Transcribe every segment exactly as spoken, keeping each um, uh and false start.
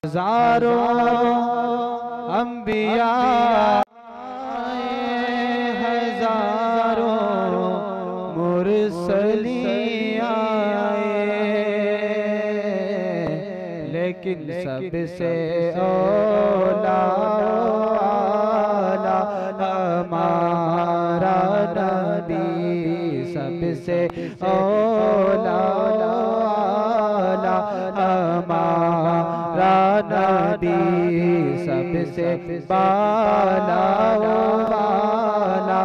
हजारों अंबिया हजारों मुरसलियाँ लेकिन सबसे औला हमारा नबी, सबसे औला हमारा नबी, सबसे बाला वाला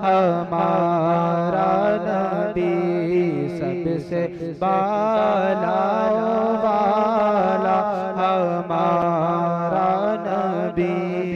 हमारा नबी, सबसे बाला वाला हमारा नबी।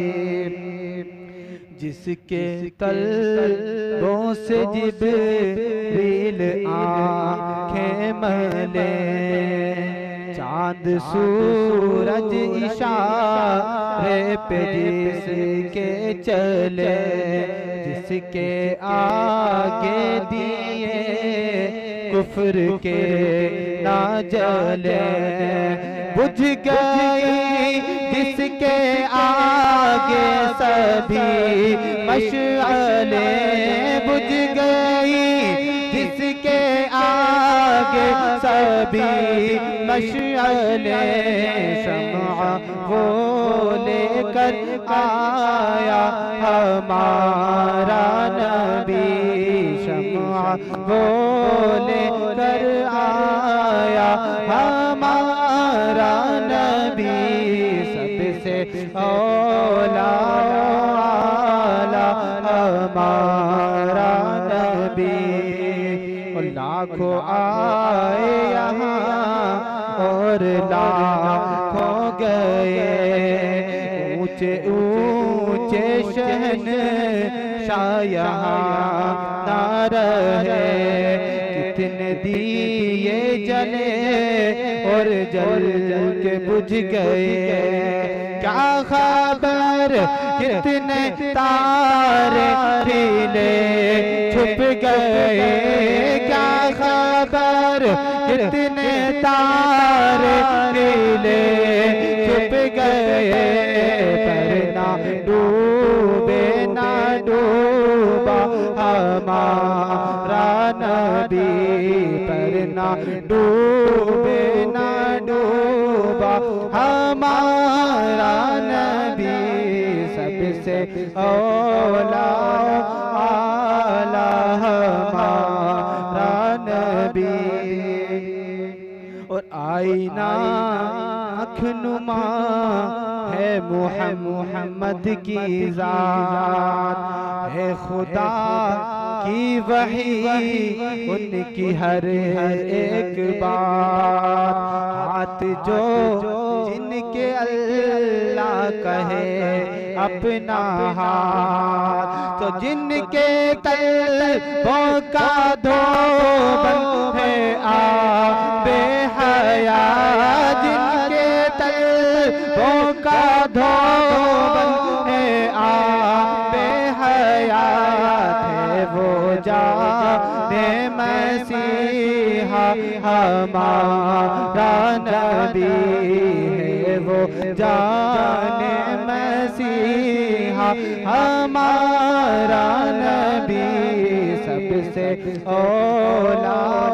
जिसके तलबों से जिब्रील आँखें मले, चाँद सूरज इशारे पे जिसके चले, जिसके आगे दिए कुफ्र के ना जले, बुझ गई जिसके आगे सभी मशअले, बुझ गई जिसके आगे सभी मशअले, शम्अ वो लेकर आया हमारा नबी, शम्अ वो लेकर आया हमारा नबी, सबसे औला हमारा नबी। और लाखों आए यहाँ और लाखों गए, ऊंचे ऊंचे शहन यहाँ ना रहे, कितने दिए जले और जल के बुझ गए, क्या खबर कितने तारे खिले छुप गए, क्या खबर कितने तारे खिले छुप गए, पर ना डूबे ना डूबा हमारा नबी, पर ना डूबे ना डूबा हमारा नबी, सबसे औला आला हमारा नबी। और आईना अखनुमा है मोहम्मद की ज़ात, है खुदा की वही उनकी हर एक बात, हाथ जो जिनके अल्लाह कहे अपना हाथ, तो जिनके तलबों का धोबन है आबे हया, जिनके तलबों का धोबन है आबे हयात, है वो जाने मसीहा हमारा नबी, है वो जाने मसीहा हमारा नबी, सबसे औला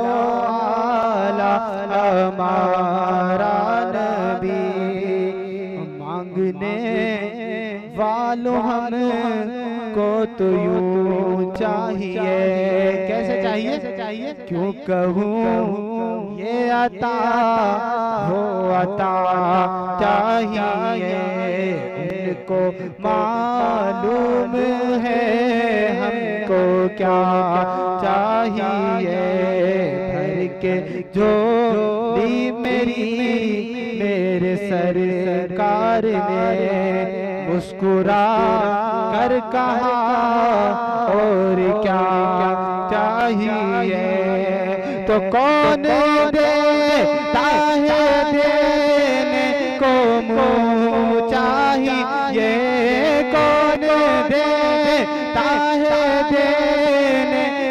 हमारा नबी। मांगने वालों हम को तो यूं चाहिए, कैसे चाहिए चाहिए क्यों कहूँ ये अता हो अता चाहिए, उनको मालूम है हमको क्या चाहिए, भर के जो दी मेरी मेरे सरकार ने, मुस्कुरा कर कहा और क्या चाहिए, तो कौन देता है देने को मुँह चाहिए, कौन देता है देने